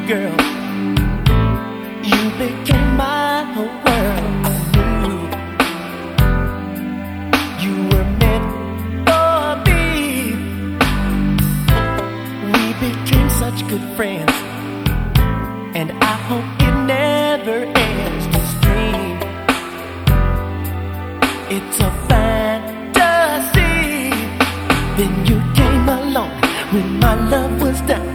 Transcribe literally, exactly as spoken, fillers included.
girl. You became my whole world. I knew you were meant for me. We became such good friends, and I hope it never ends. This dream, it's a fantasy. Then you came along when my love was down.